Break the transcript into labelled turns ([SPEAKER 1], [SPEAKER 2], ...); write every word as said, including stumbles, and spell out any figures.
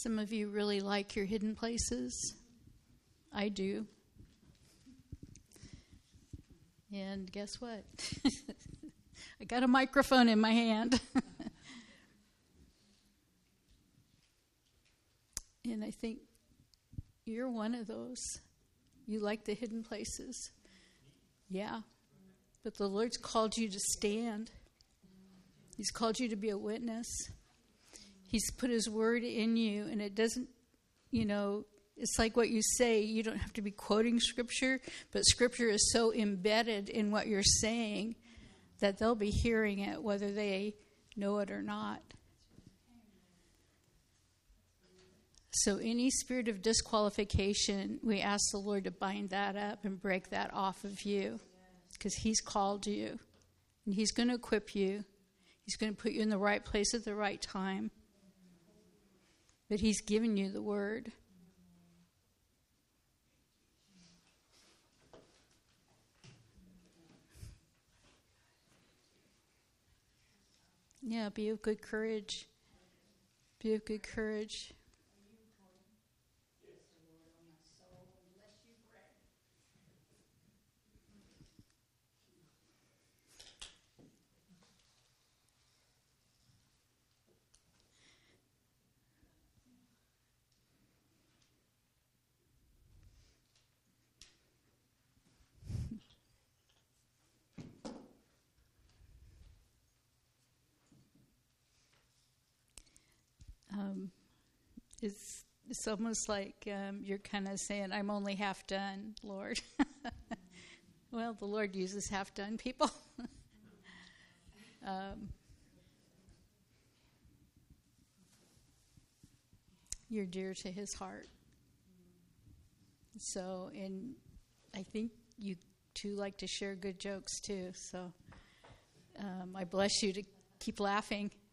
[SPEAKER 1] Some of you really like your hidden places. I do. And guess what? I got a microphone in my hand. And I think you're one of those. You like the hidden places. Yeah. But the Lord's called you to stand. He's called you to be a witness. He's put his word in you, and it doesn't, you know, it's like what you say. You don't have to be quoting Scripture, but Scripture is so embedded in what you're saying that they'll be hearing it whether they know it or not. So any spirit of disqualification, we ask the Lord to bind that up and break that off of you, because he's called you, and he's going to equip you. He's going to put you in the right place at the right time. But he's given you the word. Yeah, be of good courage. Be of good courage. Um, it's it's almost like um, you're kind of saying, I'm only half done, Lord. Well, the Lord uses half-done people. um, you're dear to his heart. So, and I think you two like to share good jokes too. So um, I bless you to keep laughing.